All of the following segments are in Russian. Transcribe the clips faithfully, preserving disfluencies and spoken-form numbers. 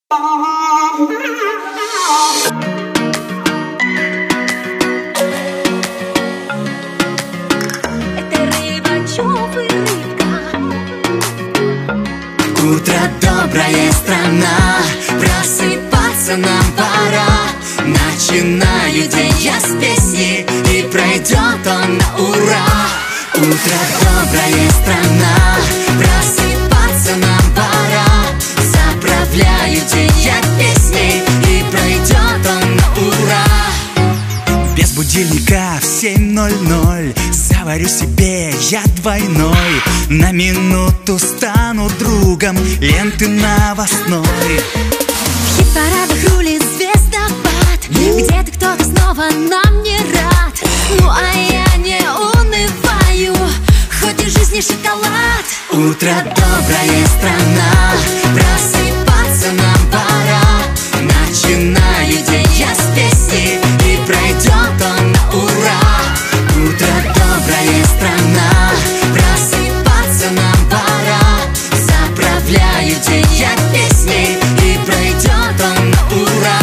Утро добрая страна, просыпаться нам пора. Начинаю день я с песни, и пройдет он на ура. Утро добрая страна, просыпаться нам пора. Заправляю день я песней, и пройдет он на ура. Без будильника в семь ноль ноль заварю себе я двойной. На минуту стану другом ленты новостной. В хит-парадах рулит звездопад, где-то кто-то снова нам не рад. Ну а я не унываю, хоть и жизнь не шоколад. Утро добрая страна, просыпаться нам пора. Начинаю день я с песни, и пройдет он на ура. Утро добрая страна, просыпаться нам пора. Заправляю день я песней, и пройдет он на ура.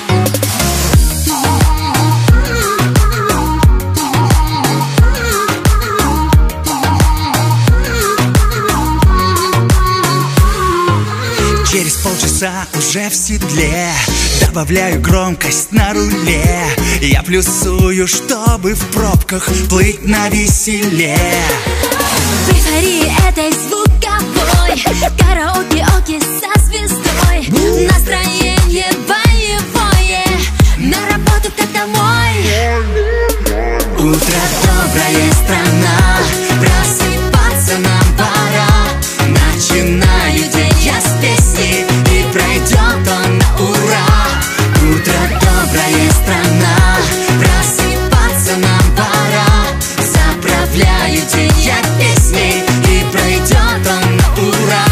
Через полчаса уже в седле, добавляю громкость на руле. Я плюсую, чтобы в пробках плыть навеселе. В эйфории этой звуковой, караоке-оке со звездой. Настроение боевое, на работу как домой. Утро добрая страна, просыпаться нам пора. Начинаю день я с песни, и пройдет он на ура. Утро добрая страна, просыпаться нам пора. Заправляю день я песней, и пройдет он на ура.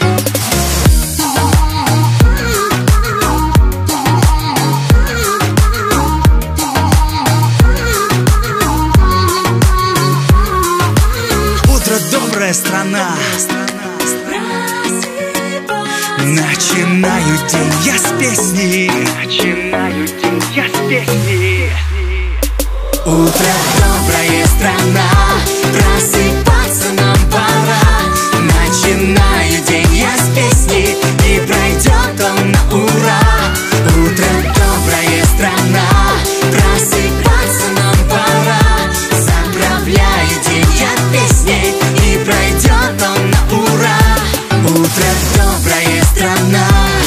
Утро добрая страна, начинаю день я с песни. Начинаю день я с песни. Утро добрая страна, просыпаться нам пора. Начинаю день я с песни, и пройдет он на ура. Утро добрая страна, просыпаться нам пора. Заправляю день я песней, и пройдет он на ура. Утро добрая страна,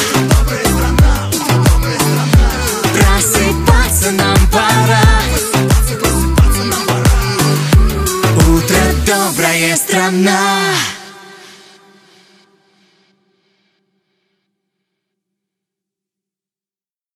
просыпаться нам пора. Утро добрая страна.